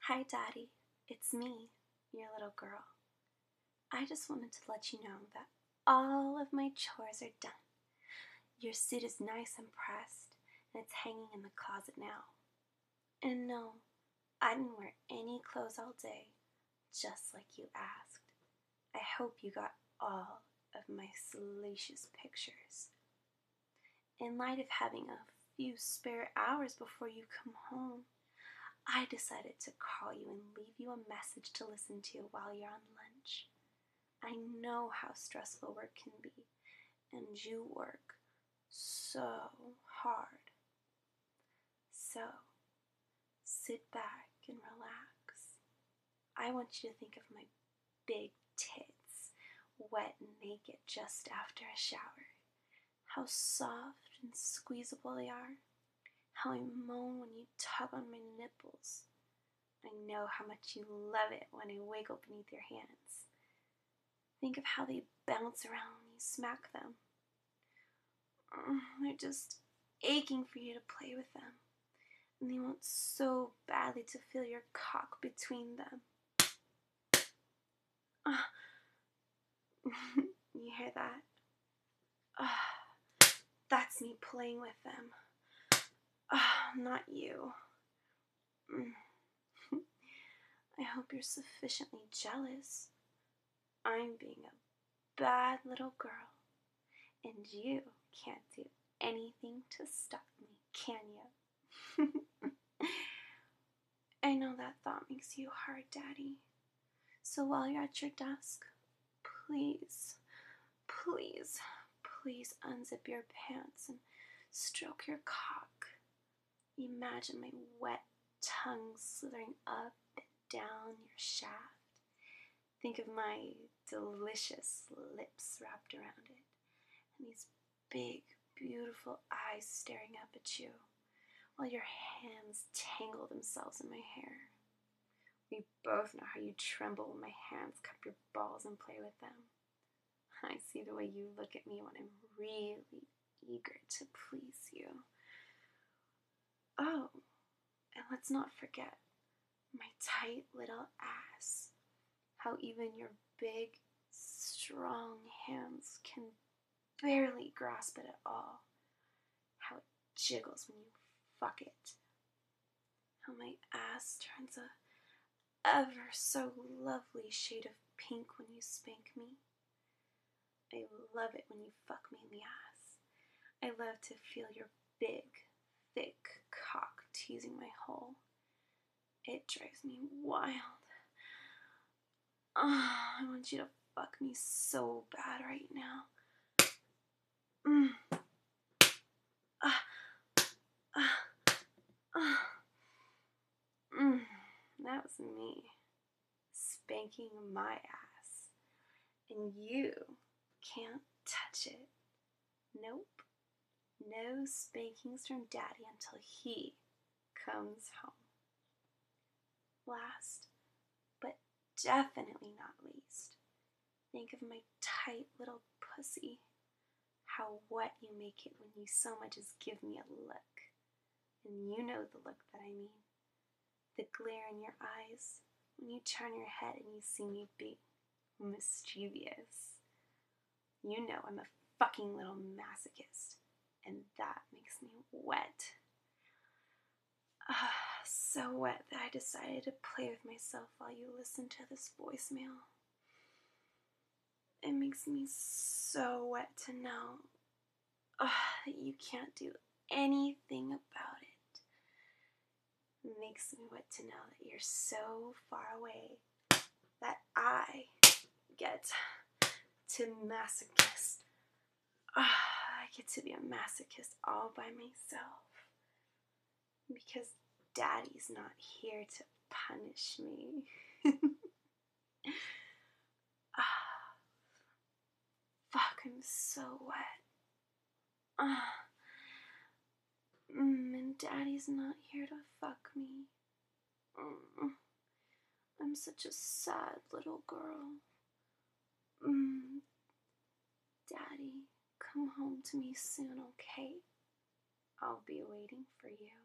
Hi, Daddy. It's me, your little girl. I just wanted to let you know that all of my chores are done. Your suit is nice and pressed, and it's hanging in the closet now. And no, I didn't wear any clothes all day, just like you asked. I hope you got all of my salacious pictures. In light of having a few spare hours before you come home, I decided to call you and leave you a message to listen to while you're on lunch. I know how stressful work can be, and you work so hard. So, sit back and relax. I want you to think of my big tits, wet and naked just after a shower. How soft and squeezable they are. How I moan when you tug on my nipples. I know how much you love it when I wiggle beneath your hands. Think of how they bounce around when you smack them. They're just aching for you to play with them. And they want so badly to feel your cock between them. You hear that? That's me playing with them. Not you. I hope you're sufficiently jealous. I'm being a bad little girl, and you can't do anything to stop me, can you? I know that thought makes you hard, Daddy. So while you're at your desk, please, please, please unzip your pants and stroke your cock. Imagine my wet tongue slithering up and down your shaft. Think of my delicious lips wrapped around it, and these big, beautiful eyes staring up at you, while your hands tangle themselves in my hair. We both know how you tremble when my hands cup your balls and play with them. I see the way you look at me when I'm really eager to please you. Oh, and let's not forget my tight little ass. How even your big, strong hands can barely grasp it at all. How it jiggles when you fuck it. How my ass turns a ever so lovely shade of pink when you spank me. I love it when you fuck me in the ass. I love to feel your big, thick cock teasing my hole. It drives me wild. I want you to fuck me so bad right now. That was me spanking my ass, and you can't touch it. Nope. No spankings from Daddy until he comes home. Last, but definitely not least, think of my tight little pussy. How wet you make it when you so much as give me a look. And you know the look that I mean. The glare in your eyes when you turn your head and you see me be mischievous. You know I'm a fucking little masochist, and that makes me wet. So wet that I decided to play with myself while you listen to this voicemail. It makes me so wet to know that you can't do anything about it. It makes me wet to know that you're so far away that I get to masochist. I get to be a masochist all by myself. Because Daddy's not here to punish me. Fuck, I'm so wet. And Daddy's not here to fuck me. I'm such a sad little girl. Daddy, come home to me soon, okay? I'll be waiting for you.